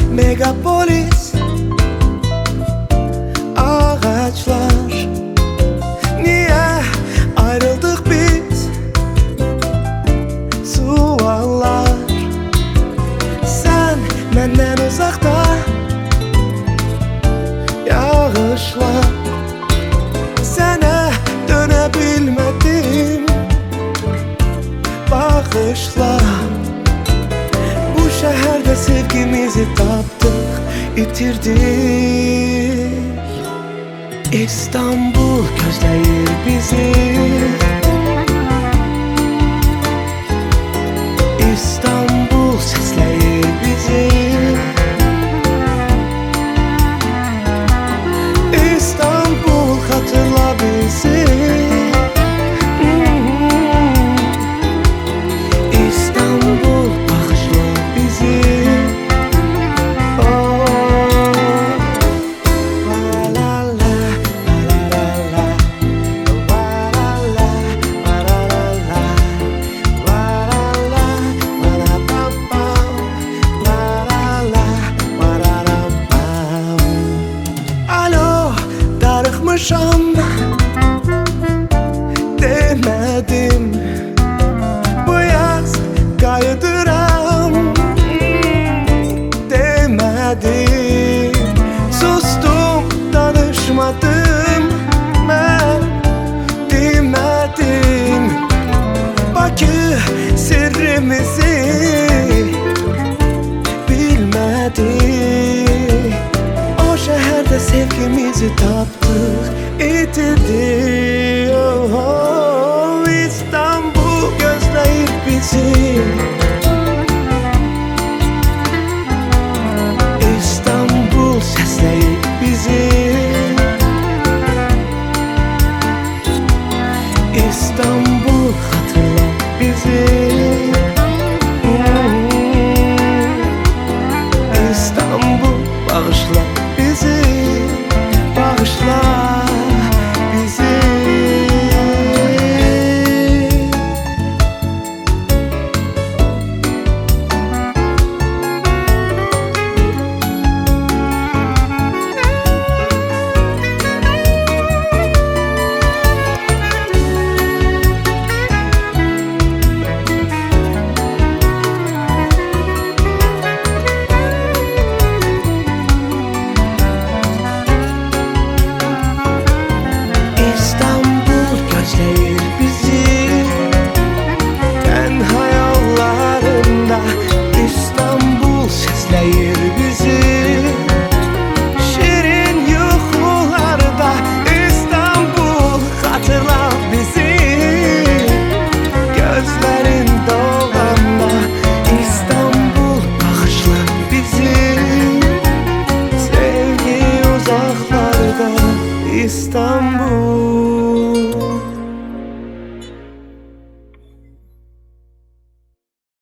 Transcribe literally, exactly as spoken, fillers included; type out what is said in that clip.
Megapolis, ağaçlar. Niye ayrıldık biz? Suallar. Sen benden uzakta, yağışlar. Sana dönebilmedim, bağışla. Bu şehirde sevgimizi taptık, itirdik. İstanbul gözləyir bizi, İstanbul səsləyir bizi, İstanbul xatırla bizi, İstanbul bağışla bizi. Darıxmışam demedim, bu yaz qayıdıram demedim. Sustum, danışmadım, mən demədim. Bakı sirrimizi bilmədi. O şehirde sevgimizi taptık,